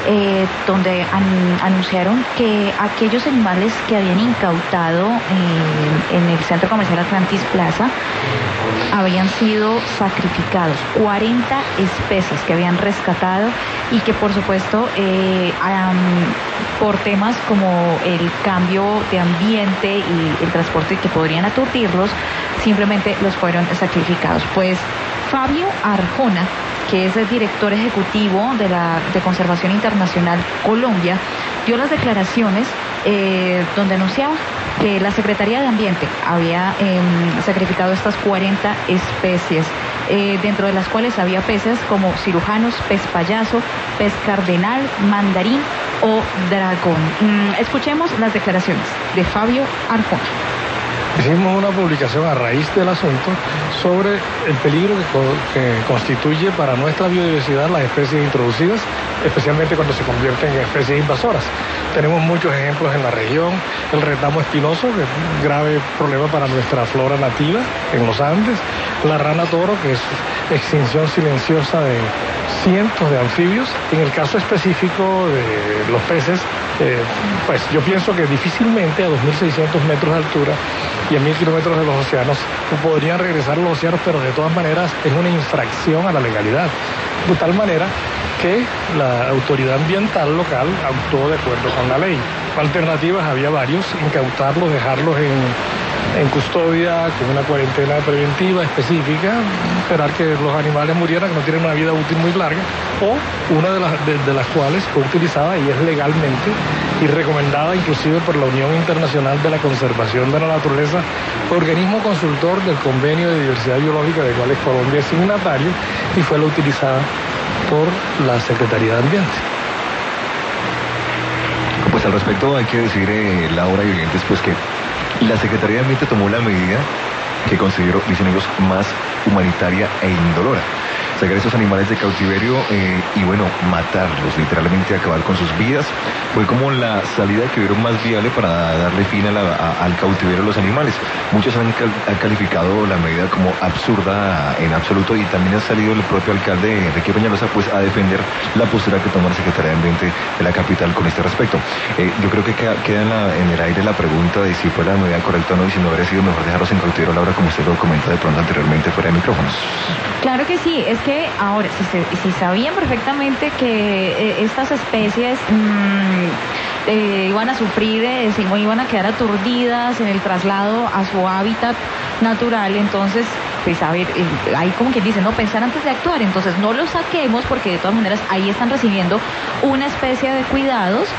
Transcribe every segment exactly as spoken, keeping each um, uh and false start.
eh, donde an- anunciaron que aquellos animales que habían incautado eh, en el Centro Comercial Atlantis Plaza habían sido sacrificados, cuarenta especies que habían rescatado y que por supuesto eh, um, por temas como el cambio de ambiente y el transporte que podrían aturdirlos, simplemente los fueron sacrificados. Pues Fabio Arjona, que es el director ejecutivo de la de Conservación Internacional Colombia, dio las declaraciones eh, donde anunciaba que la Secretaría de Ambiente había eh, sacrificado estas cuarenta especies, eh, dentro de las cuales había peces como cirujanos, pez payaso, pez cardenal, mandarín o dragón. Mm, escuchemos las declaraciones de Fabio Arjona. Hicimos una publicación a raíz del asunto sobre el peligro que, co que constituye para nuestra biodiversidad las especies introducidas, especialmente cuando se convierten en especies invasoras. Tenemos muchos ejemplos en la región, el retamo espinoso, que es un grave problema para nuestra flora nativa en los Andes, la rana toro, que es extinción silenciosa de cientos de anfibios. En el caso específico de los peces, eh, pues yo pienso que difícilmente a dos mil seiscientos metros de altura y a mil kilómetros de los océanos podrían regresar a los océanos, pero de todas maneras es una infracción a la legalidad, de tal manera que la autoridad ambiental local actuó de acuerdo con la ley. Alternativas había varios: incautarlos, dejarlos en, en custodia con una cuarentena preventiva específica, esperar que los animales murieran, que no tienen una vida útil muy larga, o una de las, de, de las cuales fue utilizada y es legalmente y recomendada inclusive por la Unión Internacional de la Conservación de la Naturaleza, organismo consultor del Convenio de Diversidad Biológica, del cual Colombia es signatario, y fue la utilizada por la Secretaría de Ambiente. Pues al respecto hay que decir, eh, Laura y oyentes, pues que la Secretaría de Ambiente tomó la medida que consideró, dicen ellos, más humanitaria e indolora: sacar esos animales de cautiverio eh, y bueno, matarlos, literalmente acabar con sus vidas. Fue como la salida que vieron más viable para darle fin a la, a, al cautiverio de los animales. Muchos han, cal, han calificado la medida como absurda en absoluto, y también ha salido el propio alcalde Enrique Peñalosa pues a defender la postura que tomó la Secretaría de Ambiente de la capital con este respecto. Eh, yo creo que queda, queda en, la, en el aire la pregunta de si fue la medida correcta o no, y si no habría sido mejor dejarlos en cautiverio, Laura, como usted lo comentó de pronto anteriormente fuera de micrófonos. Claro que sí, es que ahora, si, se, si sabían perfectamente que eh, estas especies mmm, eh, iban a sufrir, eh, iban a quedar aturdidas en el traslado a su hábitat natural, entonces, pues a ver, eh, ahí como quien dice, no, pensar antes de actuar, entonces no los saquemos, porque de todas maneras ahí están recibiendo una especie de cuidados,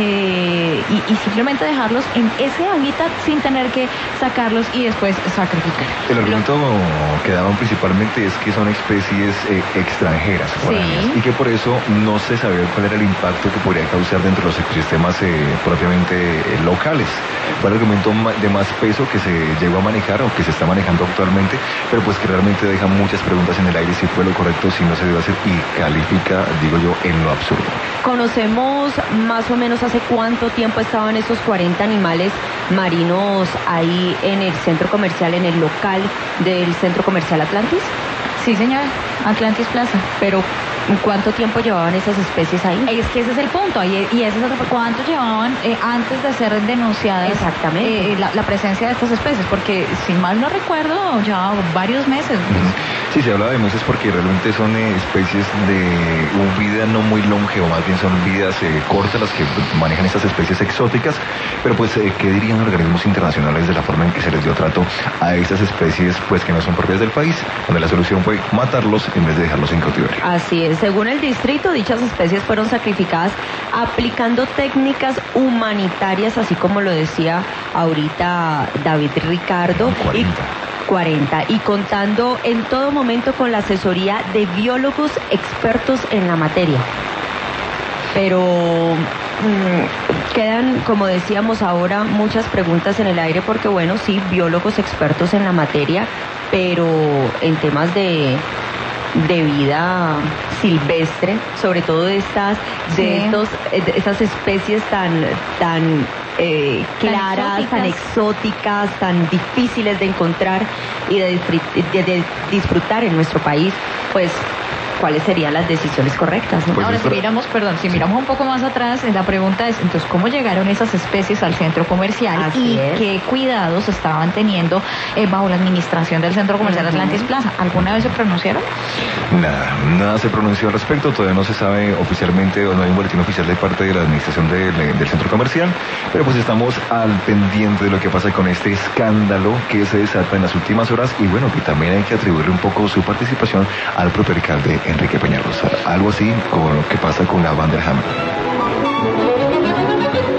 eh, y, y simplemente dejarlos en ese hábitat sin tener que sacarlos y después sacrificar. El argumento que daban principalmente es que son especies eh, extranjeras, sí, y que por eso no se sabía cuál era el impacto que podría causar dentro de los ecosistemas eh, propiamente eh, locales. Fue el argumento de más peso que se llegó a manejar, o que se está manejando actualmente, pero pues que realmente deja muchas preguntas en el aire: si fue lo correcto, si no se debe hacer, y califica, digo yo, en lo absurdo. ¿Conocemos más o menos hace cuánto tiempo estaban esos cuarenta animales marinos ahí en el centro comercial, en el local del Centro Comercial Atlantis? Sí, señora, Atlantis Plaza. Pero ¿cuánto tiempo llevaban esas especies ahí? Es que ese es el punto, y, y ese es otro, ¿cuánto llevaban eh, antes de ser denunciadas? Exactamente. Eh, la, la presencia de estas especies? Porque, si mal no recuerdo, ya varios meses. Sí, se habla de meses porque realmente son eh, especies de uh, vida no muy longeva, más bien son vidas eh, cortas las que manejan estas especies exóticas, pero pues, eh, ¿qué dirían organismos internacionales de la forma en que se les dio trato a estas especies pues que no son propias del país, donde la solución fue matarlos en vez de dejarlos en cautiverio? Así es, según el distrito, dichas especies fueron sacrificadas aplicando técnicas humanitarias, así como lo decía ahorita David Ricardo. cuarenta. Y cuarenta, y contando en todo momento con la asesoría de biólogos expertos en la materia. Pero mmm, quedan, como decíamos ahora, muchas preguntas en el aire, porque bueno, sí, biólogos expertos en la materia, pero en temas de de vida silvestre, sobre todo de estas, de sí. estos, de estas especies tan, tan eh, claras, exóticas. tan exóticas, tan difíciles de encontrar y de, de, de disfrutar en nuestro país, pues cuáles serían las decisiones correctas, ¿no? Pues Ahora, es si verdad. miramos, perdón, si miramos un poco más atrás, la pregunta es, entonces, ¿cómo llegaron esas especies al centro comercial Así y es. qué cuidados estaban teniendo eh, bajo la administración del centro comercial Ujú. Atlantis Plaza? ¿Alguna vez se pronunciaron? Nada, nada se pronunció al respecto, todavía no se sabe oficialmente o no hay un boletín oficial de parte de la administración del, del centro comercial, pero pues estamos al pendiente de lo que pasa con este escándalo que se desata en las últimas horas y bueno, que también hay que atribuirle un poco su participación al propio alcalde Enrique Peñalosa, algo así como lo que pasa con la Vanderham.